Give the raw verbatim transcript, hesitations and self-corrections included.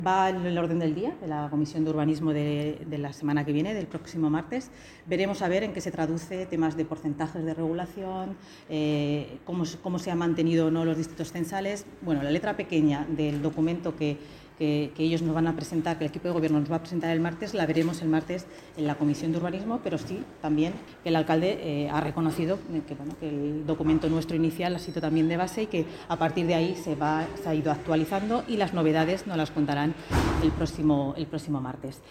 Va en el orden del día de la Comisión de Urbanismo de, de la semana que viene, del próximo martes. Veremos a ver en qué se traduce temas de porcentajes de regulación, eh, cómo, cómo se han mantenido o no los distritos censales. Bueno, la letra pequeña del documento que, que, que ellos nos van a presentar, que el equipo de gobierno nos va a presentar el martes, la veremos el martes en la Comisión de Urbanismo, pero sí también que el alcalde eh, ha reconocido que, bueno, que el documento nuestro inicial ha sido también de base y que a partir de ahí se, va, se ha ido actualizando y las novedades nos las contarán el próximo, el próximo martes.